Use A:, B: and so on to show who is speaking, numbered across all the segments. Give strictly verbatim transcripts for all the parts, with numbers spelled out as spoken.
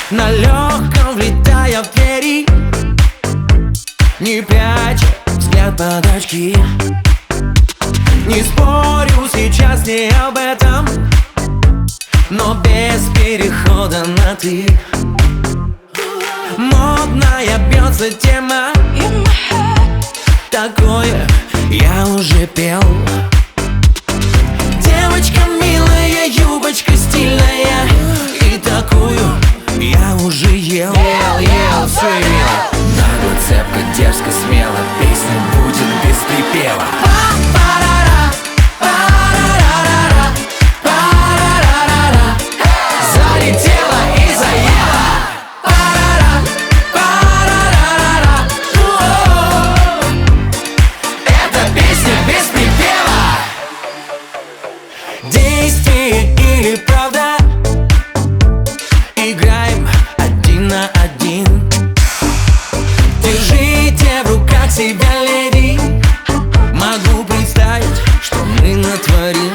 A: На легком влетая в двери, не пряча взгляд под очки. Не спорю, сейчас не об этом, но без перехода на «ты». Модная бьется тема, такое я уже пел. Девочка милая, юбочка стильная, и такую я уже ел. Ел, ел, все ел.
B: Нагло, цепко, дерзко, смело, песня будет без припева.
A: Залетела и заела. Это песня без припева. Действие или правда? Играем один на один. Держите в руках себя, леди. Могу представить, что мы натворим.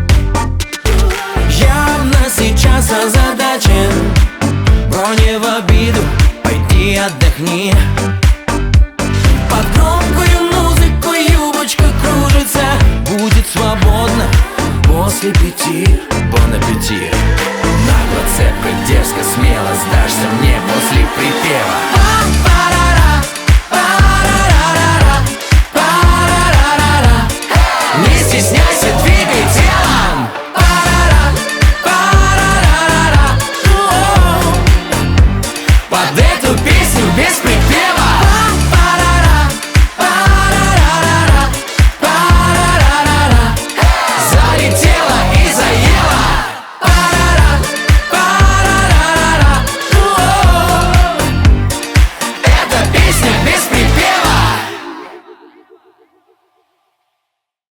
A: Явно сейчас озадачен, бро, не в обиду, пойди отдохни. Под громкую музыку юбочка кружится, будет свободно после пяти.
B: Бон аппетит. Нагло, цепко, дерзко, смело, сдашься мне после припева.